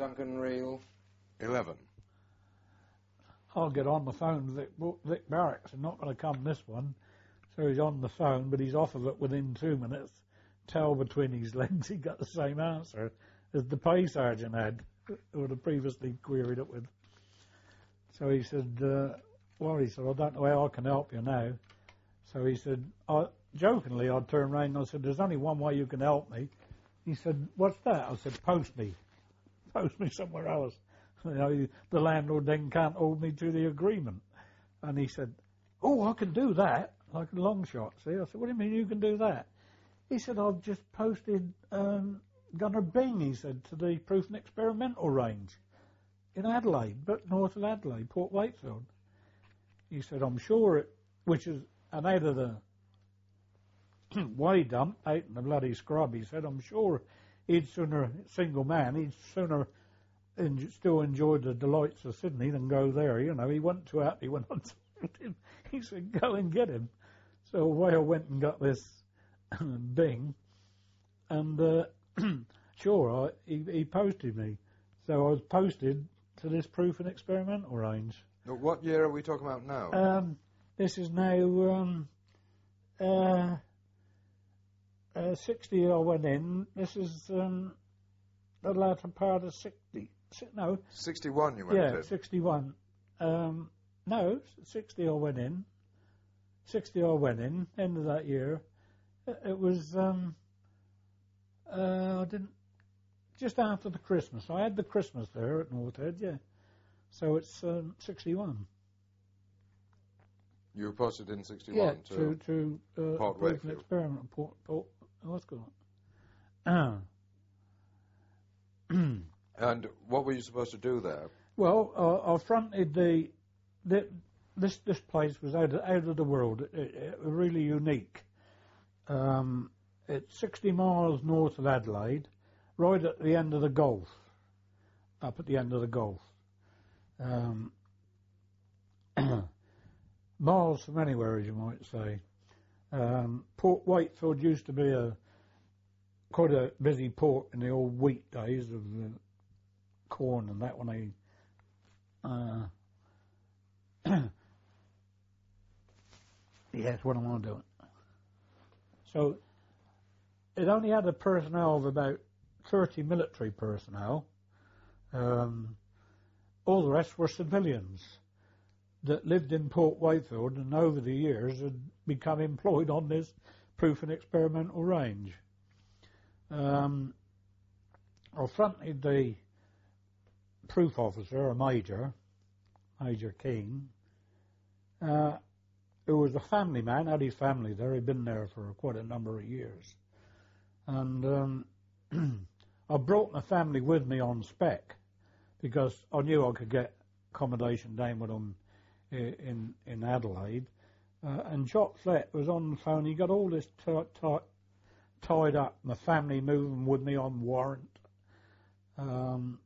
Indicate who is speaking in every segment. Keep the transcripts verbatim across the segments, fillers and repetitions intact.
Speaker 1: Duncan Reel.
Speaker 2: eleven.
Speaker 3: I'll get on the phone with Vic, Vic Barracks. I'm not going to come this one. So he's on the phone, but he's off of it within two minutes. Tail between his legs, he got the same answer as the pay sergeant had, who had previously queried it with. So he said, uh, well, he said, I don't know how I can help you now. So he said, I, jokingly, I turned around and I said, there's only one way you can help me. He said, what's that? I said, post me. Post me somewhere else. You know, the landlord then can't hold me to the agreement. And he said, oh, I can do that, like a long shot. See, I said, what do you mean you can do that? He said, I've just posted um, Gunner Bing, he said, to the Proof and Experimental range in Adelaide, but north of Adelaide, Port Wakefield. He said, I'm sure it, which is, and out of the way dump, out in the bloody scrub, he said, I'm sure he'd sooner, single man, he'd sooner en- still enjoy the delights of Sydney than go there, you know. He wasn't too happy when I told him. He said, go and get him. So away I went and got this Bing, and uh, sure, I, he, he posted me. So I was posted to this Proof and Experimental range.
Speaker 2: Now, what year are we talking about now?
Speaker 3: Um, this is now um, uh, uh, sixty I went in. This is um, the latter part of sixty. No.
Speaker 2: sixty-one you went
Speaker 3: yeah,
Speaker 2: in?
Speaker 3: sixty-one. Um, no, sixty I went in. sixty I went in, end of that year. It, it was, um, uh, I didn't, just after the Christmas. I had the Christmas there at Northhead, yeah. So it's um, sixty-one.
Speaker 2: You were posted in sixty-one
Speaker 3: yeah,
Speaker 2: to,
Speaker 3: to, to uh,
Speaker 2: Port
Speaker 3: Proof and
Speaker 2: Wakefield.
Speaker 3: Experiment. Port, Port, what's going on?
Speaker 2: And what were you supposed to do there?
Speaker 3: Well, uh, I fronted the, the this this place was out of, out of the world. It, it, it was really unique. Um, it's sixty miles north of Adelaide, right at the end of the Gulf, up at the end of the Gulf. Um, miles from anywhere, as you might say. Um, Port Wakefield used to be a quite a busy port in the old wheat days of the corn and that when they uh, yes, what am I doing? So it only had a personnel of about thirty military personnel. Um, all the rest were civilians that lived in Port Wakefield and over the years had become employed on this Proof and Experimental range. Um, I fronted the proof officer, a major, Major King, uh, who was a family man, had his family there, he'd been there for quite a number of years. And um, I brought my family with me on spec because I knew I could get accommodation down with them in, in Adelaide. Uh, and Jock Flett was on the phone, he got all this t- t- tied up, my family moving with me on warrant. Um,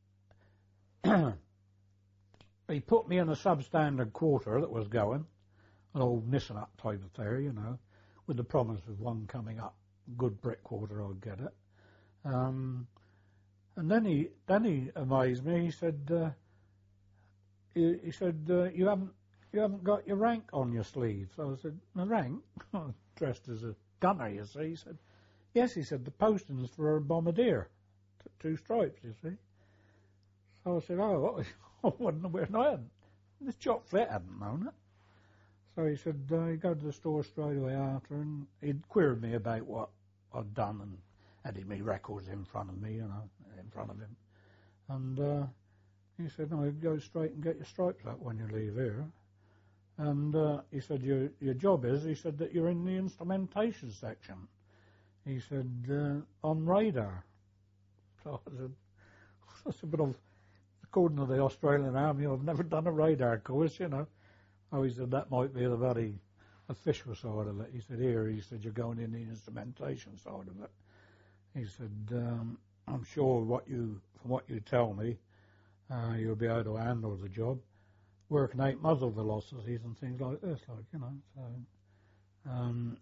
Speaker 3: he put me in a substandard quarter that was going, an old Nissan up type affair, you know, with the promise of one coming up, good brick quarter, I'd get it. Um, and then he then he amazed me. He said, uh, he, he said, uh, you haven't you haven't got your rank on your sleeve. So I said, my rank? I'm dressed as a gunner, you see. He said, yes. He said the posting's for a bombardier, T- two stripes, you see. So I said, oh, I wasn't aware, and I hadn't. This Jock Flett hadn't known it. So he said, uh, he'd go to the store straight away after, and he'd queried me about what I'd done, and had me records in front of me, you know, in front of him. And uh, he said, no, go straight and get your stripes up when you leave here. And uh, he said, your your job is, he said, that you're in the instrumentation section. He said, uh, on radar. So I said, I said, but I've, according to the Australian Army, I've never done a radar course, you know. Oh, he said, that might be the very official side of it. He said, here, he said, you're going in the instrumentation side of it. He said, um, I'm sure what you, from what you tell me, uh, you'll be able to handle the job. Working out muzzle velocities and things like this, like, you know, so, um,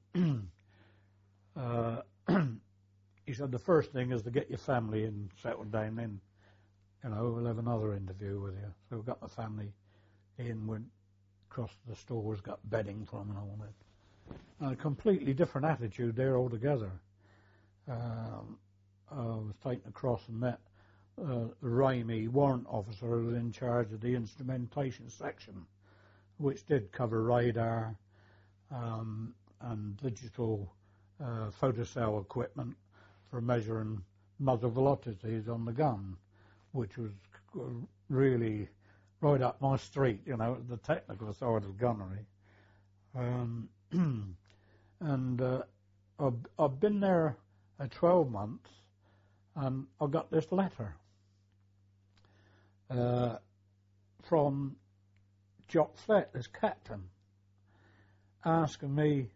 Speaker 3: uh, he said the first thing is to get your family and settled down, then you know, we'll have another interview with you. So we got the family in, went across to the stores, got bedding from and all that. And a completely different attitude there altogether. Um, I was taken across and met uh, the Ramey warrant officer who was in charge of the instrumentation section, which did cover radar um, and digital uh, photocell equipment for measuring muzzle velocities on the gun, which was really right up my street, you know, the technical side of gunnery. Um, and uh, I've, I've been there uh, twelve months, and I got this letter uh, from Jock Flett, as captain, asking me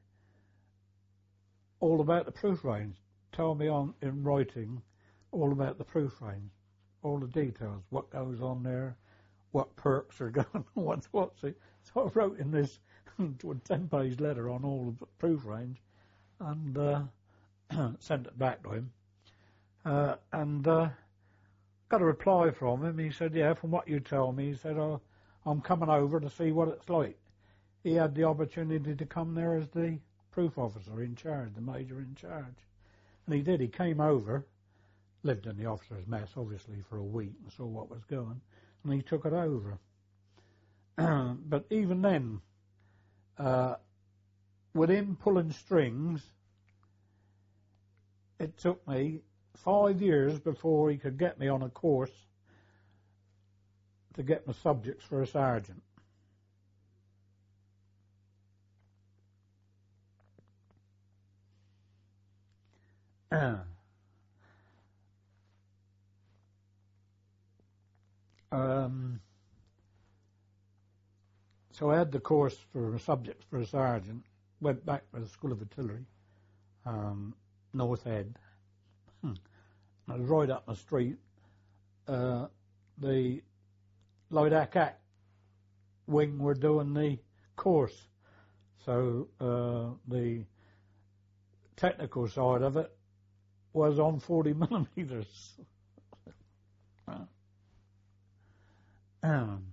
Speaker 3: all about the proof range. Tell me on in writing all about the proof range, all the details, what goes on there, what perks are going, what's what's it. So I wrote in this ten-page letter on all the proof range, and uh, sent it back to him, uh, and uh, got a reply from him. He said, "Yeah, from what you tell me," he said, oh, "I'm coming over to see what it's like." He had the opportunity to come there as the proof officer in charge, the major in charge, and he did. He came over, lived in the officer's mess, obviously, for a week and saw what was going, and he took it over. But even then, uh, with him pulling strings, it took me five years before he could get me on a course to get my subjects for a sergeant. um, so I had the course for a subject for a sergeant, went back to the School of Artillery, um, North Head. Hmm. I was right up the street. Uh, the Lloyd Ack wing were doing the course, so uh, the technical side of it was on forty millimeters. um,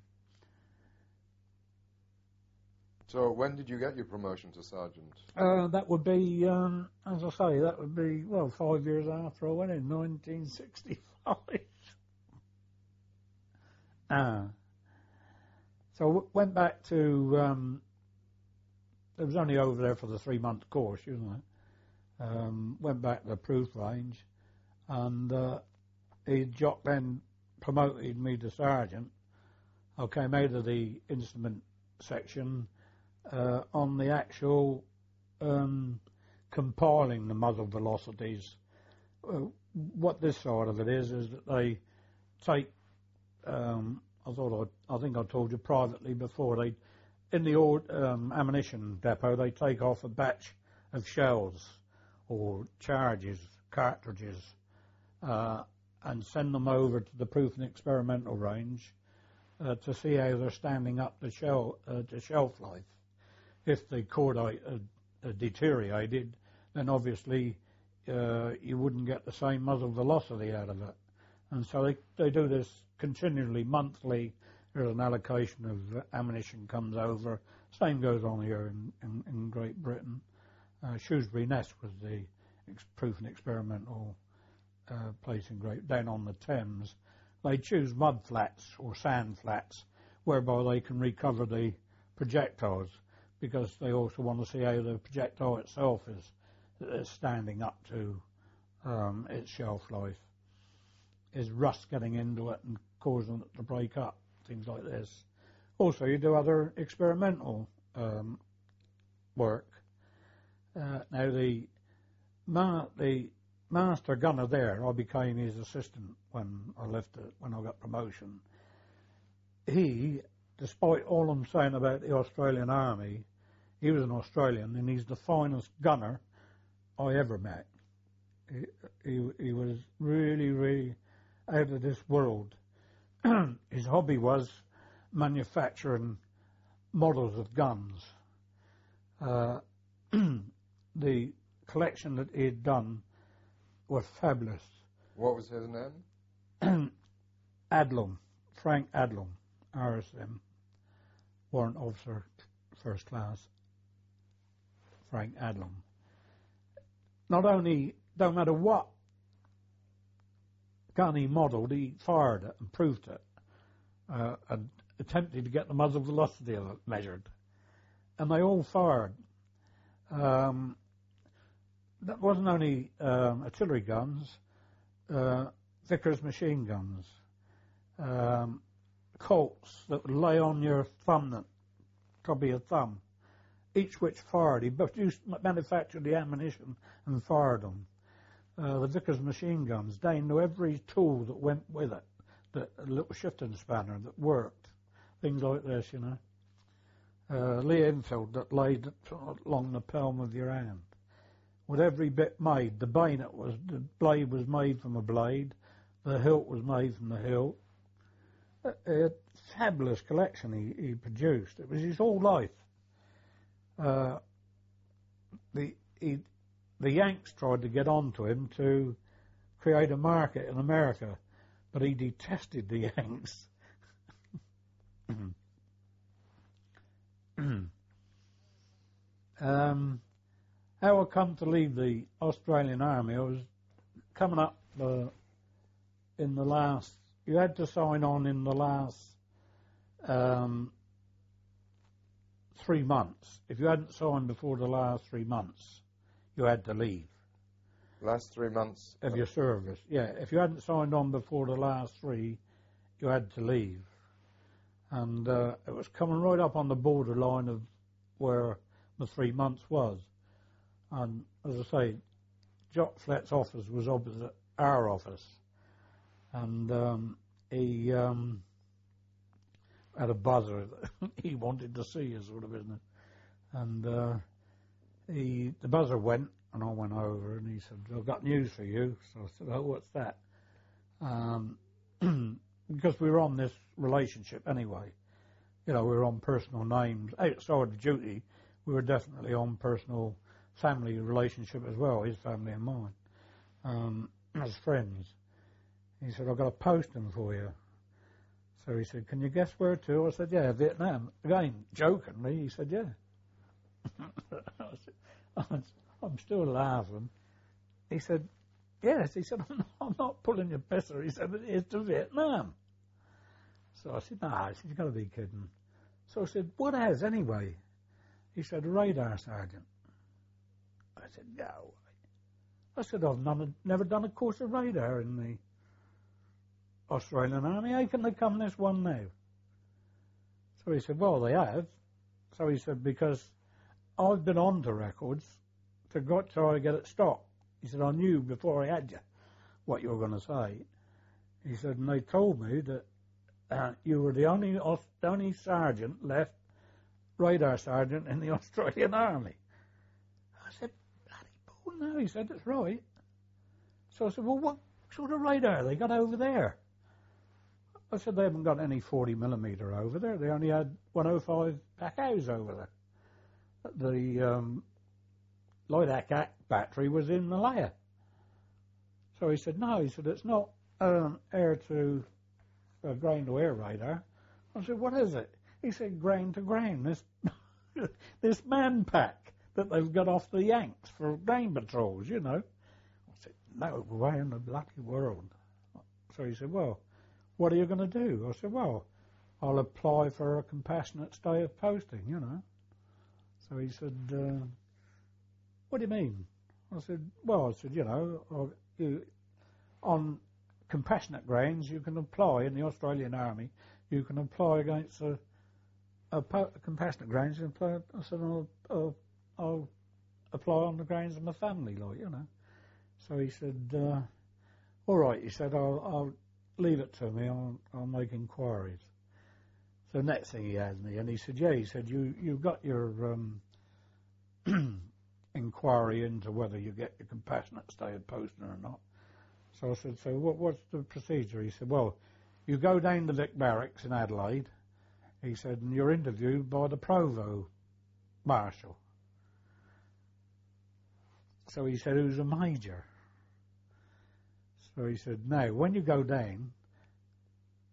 Speaker 2: So when did you get your promotion to sergeant?
Speaker 3: uh, that would be, um, as I say, that would be, well, five years after I went in, nineteen sixty-five. uh, so I w- went back to, um, I was only over there for the three-month course, you know. Um, went back to the proof range, and uh, he Jock then promoted me to sergeant. I came out of the instrument section uh, on the actual um, compiling the muzzle velocities. Uh, what this side of it is is that they take. Um, I thought I, I think I told you privately before. They in the old um, ammunition depot they take off a batch of shells or charges, cartridges, uh, and send them over to the proof and experimental range uh, to see how they're standing up to, shell, uh, to shelf life. If the cordite uh, uh, deteriorated, then obviously uh, you wouldn't get the same muzzle velocity out of it. And so they, they do this continually, monthly. There's an allocation of ammunition comes over. Same goes on here in, in, in Great Britain. Uh, Shrewsbury Nest was the ex- proof and experimental uh, place in Great down on the Thames. They choose mud flats or sand flats whereby they can recover the projectiles, because they also want to see how the projectile itself is, is standing up to um, its shelf life. Is rust getting into it and causing it to break up? Things like this. Also, you do other experimental um, work. Uh, now, the ma- the master gunner there, I became his assistant when I left it, when I got promotion. He, despite all I'm saying about the Australian Army, he was an Australian, and he's the finest gunner I ever met. He, he, he was really, really out of this world. His hobby was manufacturing models of guns. Uh, the collection that he had done was fabulous.
Speaker 2: What was his name?
Speaker 3: Adlum, Frank Adlum, R S M, Warrant Officer, First Class, Frank Adlum. Not only, don't matter what gun he modelled, he fired it and proved it, uh, and attempted to get the muzzle velocity measured. And they all fired. Um, that wasn't only um, artillery guns, uh, Vickers machine guns, um, Colts that would lay on your thumb, top of your thumb, each which fired. He produced, manufactured the ammunition and fired them. Uh, the Vickers machine guns, they knew every tool that went with it, that a little shifting spanner that worked, things like this, you know. Uh, Lee Enfield that laid along the palm of your hand. With every bit made, the bayonet was, the blade was made from a blade, the hilt was made from the hilt. A, a fabulous collection he, he produced. It was his whole life. Uh, the he, the Yanks tried to get on to him to create a market in America, but he detested the Yanks. um, how I come to leave the Australian Army, I was coming up uh, in the last, you had to sign on in the last um, three months. If you hadn't signed before the last three months, you had to leave.
Speaker 2: Last three months?
Speaker 3: Of your service, yeah. If you hadn't signed on before the last three, you had to leave. And uh, it was coming right up on the borderline of where the three months was. And as I say, Jock Flett's office was opposite our office. And um, he um, had a buzzer that he wanted to see us, sort of business. And uh, he, the buzzer went, and I went over, and he said, I've got news for you. So I said, oh, what's that? Um, because we were on this relationship anyway. You know, we were on personal names. Outside of duty, we were definitely on personal family relationship as well, his family and mine, um, as friends. He said, I've got a posting for you. So he said, can you guess where to? I said, yeah, Vietnam. Again, jokingly, he said, yeah. I said, I'm still laughing. He said, yes. He said, I'm not, I'm not pulling your pisser. He said, it's to Vietnam. So I said, nah. He said, you've got to be kidding. So I said, what has anyway? He said, a radar sergeant. I said, no. I said, I've none, never done a course of radar in the Australian Army. How can they come this one now? So he said, well, they have. So he said, because I've been on to records to got try to get it stopped. He said, I knew before I had you what you were going to say. He said, and they told me that uh, you were the only only sergeant left, radar sergeant in the Australian Army. I said, bloody bull, no. He said, that's right. So I said, well, what sort of radar they got over there? I said, they haven't got any forty millimeter over there. They only had one oh five Packows over there. The um, Lloyd-Ack battery was in Malaya. So he said, no. He said, it's not um, air to uh, grain to air radar. I said, what is it? He said, grain to grain. This this man pack that they've got off the Yanks for grain patrols, you know. I said, no way in the bloody world. So he said, well, what are you going to do? I said, well, I'll apply for a compassionate stay of posting, you know. So he said, uh, what do you mean? I said, well, I said, you know, you, on compassionate grounds, you can apply in the Australian Army, you can apply against a, a, po- a compassionate grounds. And apply, I said, I'll, I'll, I'll apply on the grounds of my family, like, you know. So he said, uh, all right, he said, I'll, I'll leave it to me, I'll, I'll make inquiries. So next thing he had me, and he said, yeah, he said, you, you've got your um, inquiry into whether you get your compassionate stay of posting or not. So I said, so what, what's the procedure? He said, well, you go down to Vic Barracks in Adelaide, he said, and you're interviewed by the Provost Marshal. So he said, who's a major? So he said, now, when you go down,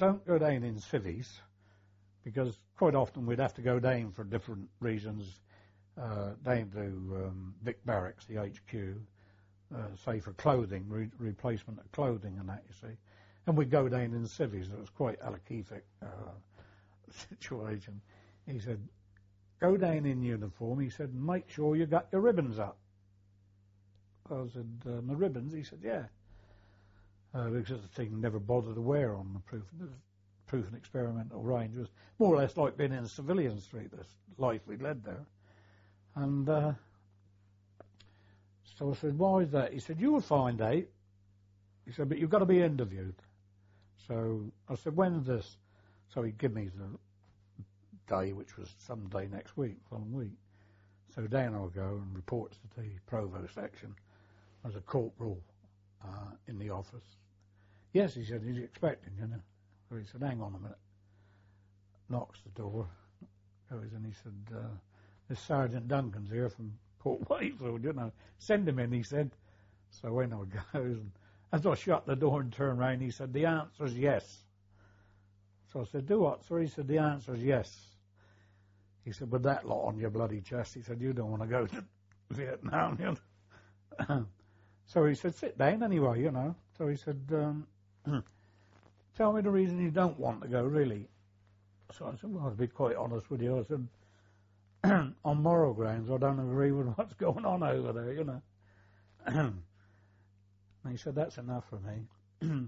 Speaker 3: don't go down in civvies, because quite often we'd have to go down for different reasons, uh, down to um, Vic Barracks, the H Q, uh, say for clothing, re- replacement of clothing and that, you see. And we'd go down in civvies. It was quite a Alakific uh, situation. He said, go down in uniform. He said, make sure you got your ribbons up. I said, uh, my ribbons? He said, yeah. Uh, because the thing never bothered to wear on the proof. Proof and experimental range was more or less like being in Civilian Street, this life we led there. And uh, so I said, why is that? He said, you will find out. He said, but you've got to be interviewed. So I said, when's this? So he'd give me the day, which was some day next week, following week. So down I'll go and report to the provost section. There's a corporal uh, in the office. Yes, he said, he's expecting, you know. So he said, hang on a minute. Knocks the door. Goes in, he said, uh, this Sergeant Duncan's here from Port Wakefield, you know. Send him in, he said. So in I goes, and as I shut the door and turned round, he said, the answer's yes. So I said, do what, sir? He said, the answer's yes. He said, with that lot on your bloody chest, he said, you don't want to go to Vietnam, you know. So he said, sit down anyway, you know. So he said, um, tell me the reason you don't want to go, really. So I said, well, I'll be quite honest with you. I said, on moral grounds, I don't agree with what's going on over there, you know. And he said, that's enough for me.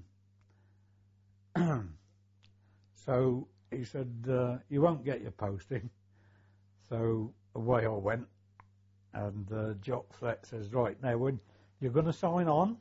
Speaker 3: So he said, uh, you won't get your posting. So away I went. And uh, Jock Flett says, right, now, when you're going to sign on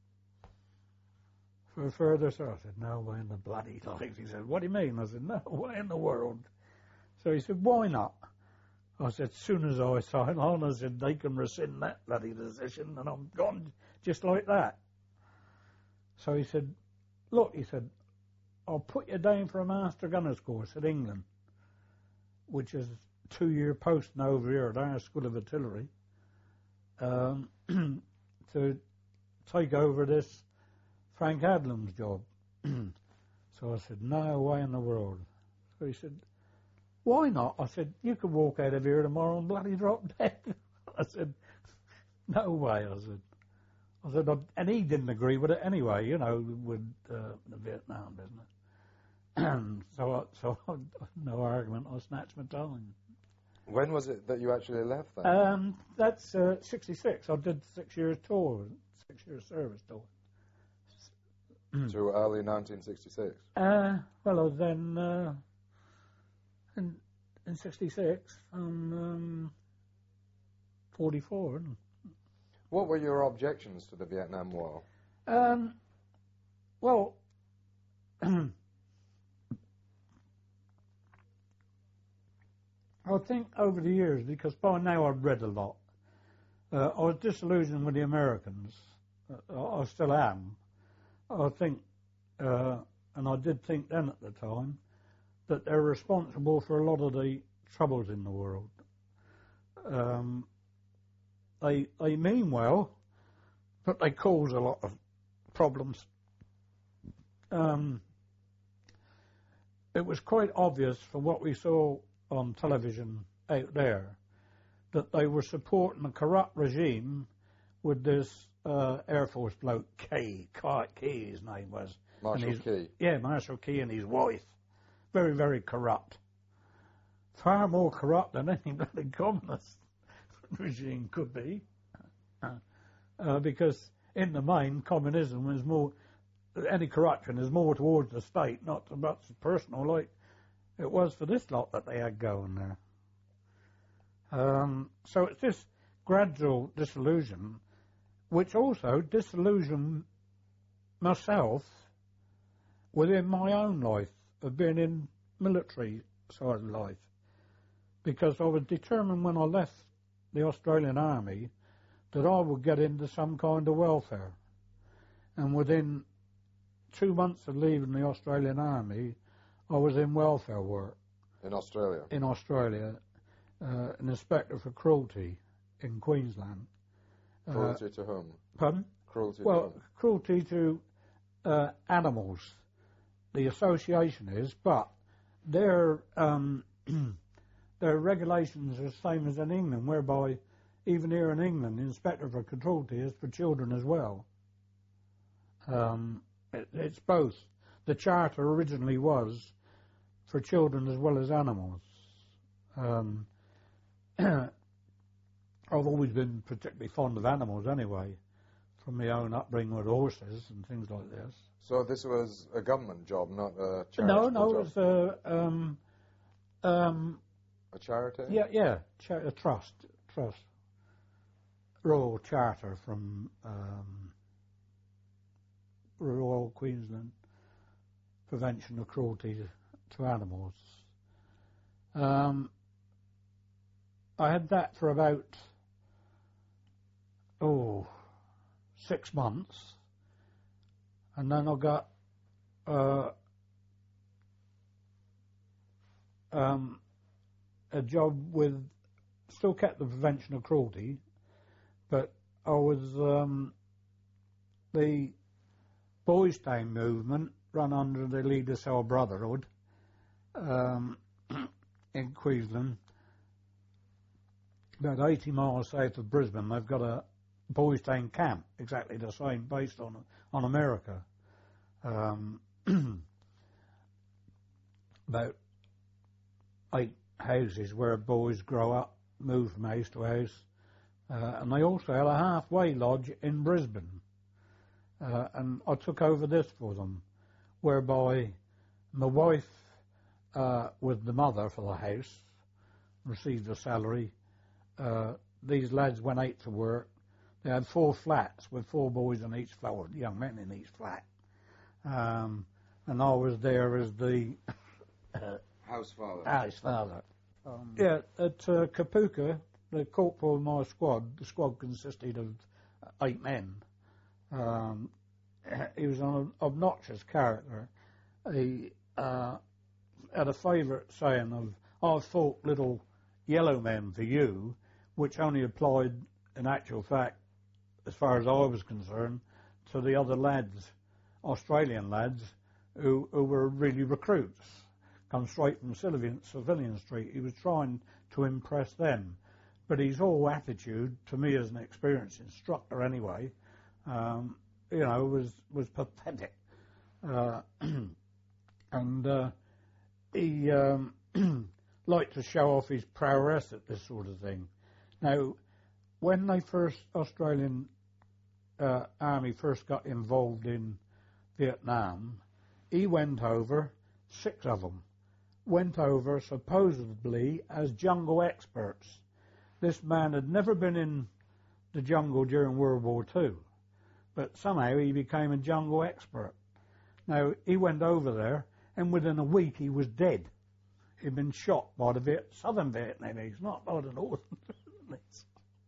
Speaker 3: for further, sir? I said, no way in the bloody life. He said, what do you mean? I said, no way in the world. So he said, why not? I said, as soon as I sign on, I said, they can rescind that bloody decision, and I'm gone just like that. So he said, look, he said, I'll put you down for a Master Gunner's course at England, which is a two-year posting over here at our School of Artillery, um, to take over this Frank Adlam's job. So I said, no way in the world. So he said, why not? I said, you could walk out of here tomorrow and bloody drop dead. I said, no way, I said. I said, and he didn't agree with it anyway, you know, with uh, the Vietnam business. so, I, so I, no argument, I snatched my time.
Speaker 2: When was it that you actually left then?
Speaker 3: Um, that's uh, sixty-six. I did six years tour, six years service tour.
Speaker 2: To early nineteen sixty-six?
Speaker 3: Uh, well, I was then, uh, in, in sixty-six, I'm um, forty-four.
Speaker 2: What were your objections to the Vietnam War?
Speaker 3: Um, well, I think over the years, because by now I've read a lot, uh, I was disillusioned with the Americans. Uh, I still am. I think, uh, and I did think then at the time, that they're responsible for a lot of the troubles in the world. Um, they they mean well, but they cause a lot of problems. Um, it was quite obvious from what we saw on television out there that they were supporting a corrupt regime with this uh, Air Force bloke, Key, Key his name was.
Speaker 2: Marshal
Speaker 3: his,
Speaker 2: Key.
Speaker 3: Yeah, Marshal Key and his wife. Very, very corrupt. Far more corrupt than any bloody communist regime could be. Uh, because in the main, communism is more, any corruption is more towards the state, not so much personal, like it was for this lot that they had going there. Um, so it's this gradual disillusion, which also disillusioned myself within my own life of being in military side of life, because I was determined when I left the Australian Army that I would get into some kind of welfare. And within two months of leaving the Australian Army, I was in welfare work.
Speaker 2: In Australia?
Speaker 3: In Australia, uh, an inspector for cruelty in Queensland.
Speaker 2: Cruelty
Speaker 3: uh,
Speaker 2: to whom?
Speaker 3: Pardon?
Speaker 2: Cruelty
Speaker 3: well,
Speaker 2: to whom?
Speaker 3: cruelty to uh, animals the association is, but their um, their regulations are the same as in England, whereby even here in England, the Inspector for Cruelty is for children as well. Um, it, it's both. The charter originally was for children as well as animals. Um, I've always been particularly fond of animals anyway, from my own upbringing with horses and things like this.
Speaker 2: So this was a government job, not a charitable
Speaker 3: No, no,
Speaker 2: job?
Speaker 3: it was a, um, um,
Speaker 2: a charity?
Speaker 3: yeah, yeah, cha- a trust, trust, Royal Charter from um, Royal Queensland Prevention of Cruelty to Animals. Um, I had that for about, oh, six months, and then I got uh, um, a job with, still kept the prevention of cruelty, but I was um, the Boys Town movement run under the Leader Cell Brotherhood um, in Queensland, about eighty miles south of Brisbane. They've got a Boys Town camp, exactly the same, based on on America. Um, about eight houses where boys grow up, move from house to house, uh, and they also had a halfway lodge in Brisbane. Uh, and I took over this for them, whereby my wife uh, was the mother for the house, received a salary. Uh, these lads went out to work. They had four flats with four boys on each floor, young men in each flat. Um, and I was there as the
Speaker 2: house father.
Speaker 3: house father. Um, yeah, at uh, Kapuka, the corporal of my squad, the squad consisted of eight men. Um, he was an obnoxious character. He uh, had a favourite saying of, "I fought little yellow men for you," which only applied, in actual fact, as far as I was concerned, to the other lads, Australian lads, who, who were really recruits, come straight from civilian, civilian Street. He was trying to impress them. But his whole attitude, to me as an experienced instructor anyway, um, you know, was, was pathetic. Uh, and uh, he um, liked to show off his prowess at this sort of thing. Now, when they first, Australian uh, Army first got involved in Vietnam, he went over, six of them, went over supposedly as jungle experts. This man had never been in the jungle during World War Two, but somehow he became a jungle expert. Now, he went over there, and within a week he was dead. He'd been shot by the Viet- southern Vietnamese, not by the northern Vietnamese.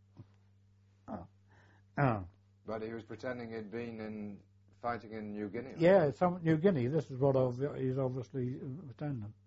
Speaker 3: Oh. Oh.
Speaker 2: But he was pretending he'd been in fighting in New Guinea.
Speaker 3: Yeah, some New Guinea. This is what I've, he's obviously pretending.